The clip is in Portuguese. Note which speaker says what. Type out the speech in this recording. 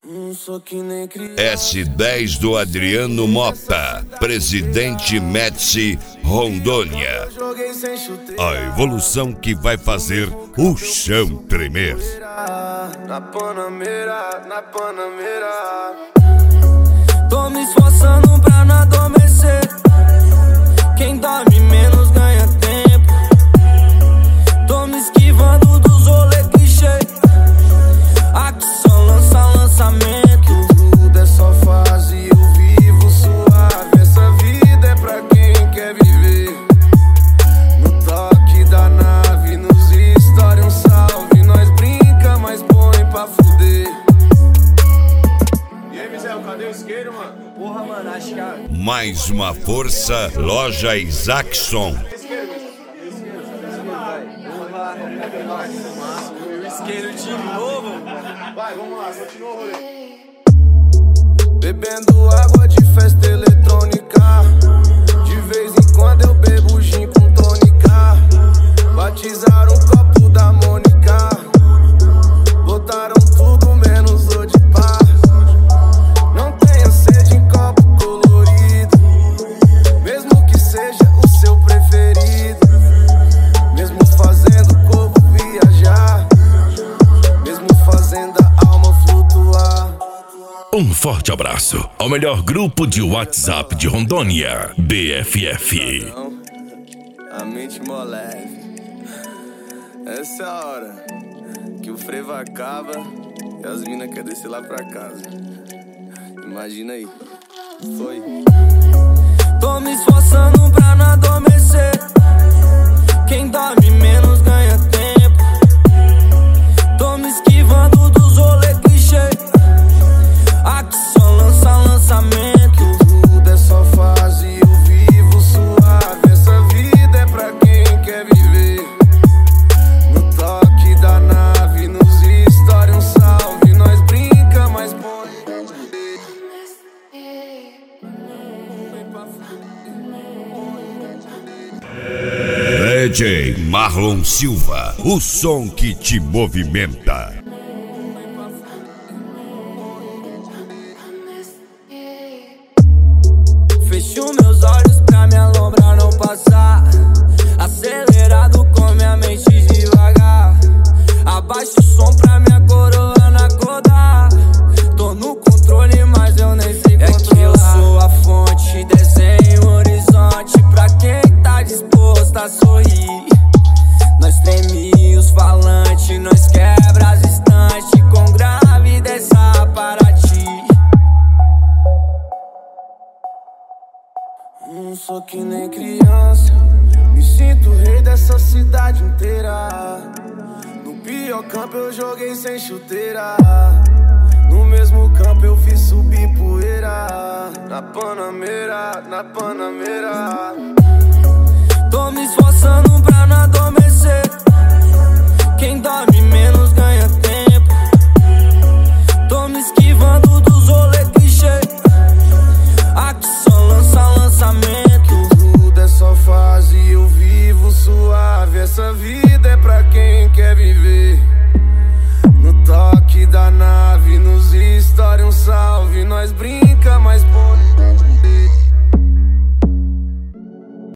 Speaker 1: S10 do Adriano Mota, Presidente Médici, Rondônia. A evolução que vai fazer o chão tremer.
Speaker 2: Na Panameira. Tô me esforçando pra não adormecer. Quem dorme menos ganha tempo. Tô me esquivando dos rolê clichê. Aqui só lançamento. Tudo é só fase, eu vivo suave. Essa vida é pra quem quer viver. No toque da nave, nos stories um salve. Nós brinca, mas põe pra fuder. E aí, Mizel, cadê o isqueiro, mano? Porra, mano, acho que...
Speaker 1: Mais uma força, Loja Isaacson.
Speaker 2: Isqueiro de novo. Vai, vamos lá, continua o rolê. Bebendo água de festa eletrônica. De vez em quando eu bebo gin com tônica. Batizaram o copo da Mônica. Botaram tudo menos o de paz. Não tenho sede em copo colorido. Mesmo que seja o seu preferido. Mesmo fazendo o corpo viajar. Mesmo fazendo a alma flutuar.
Speaker 3: Um forte abraço ao melhor grupo de WhatsApp de Rondônia, BFF.
Speaker 2: A mente moleve. Essa é a hora que o frevo acaba e as minas querem descer lá pra casa. Imagina aí. Foi. Tô me esforçando pra não adormecer. Quem dorme menos ganha tempo. Tô me esquivando dos rolê clichê. Aqui só lançamento. Tudo é só fase, eu vivo suave. Essa vida é pra quem quer viver. No toque da nave, nos stories um salve. Nós brinca, mas põe.
Speaker 1: DJ Marlon Silva, o som que te movimenta.
Speaker 2: Fecho meus olhos pra minha lombra não passar. Acelerado com minha mente devagar. Abaixa o som pra minha coroa não acordar. Tô no controle, mas eu nem sei controlar. É que eu sou a fonte, desenho o horizonte pra quem tá disposto a sorrir. Nós treme os falantes, nós quebra as estantes com grave dessa Paraty. Não sou que nem criança, me sinto rei dessa cidade inteira. No pior campo eu joguei sem chuteira. No mesmo campo eu fiz subir poeira. Na Panameira. Tô me esforçando pra não adormecer. Quem dorme menos ganha tempo. Tô me esquivando dos rolê clichê. Aqui só lançamento. Tudo é só fase, eu vivo suave. Essa vida é pra quem quer viver. No toque da nave, nos stories um salve. Nós brinca, mas